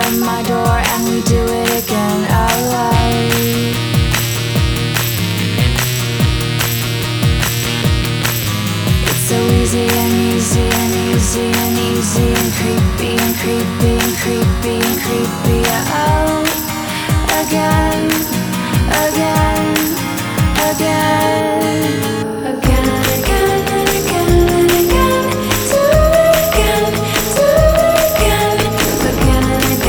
at my door and we do it again.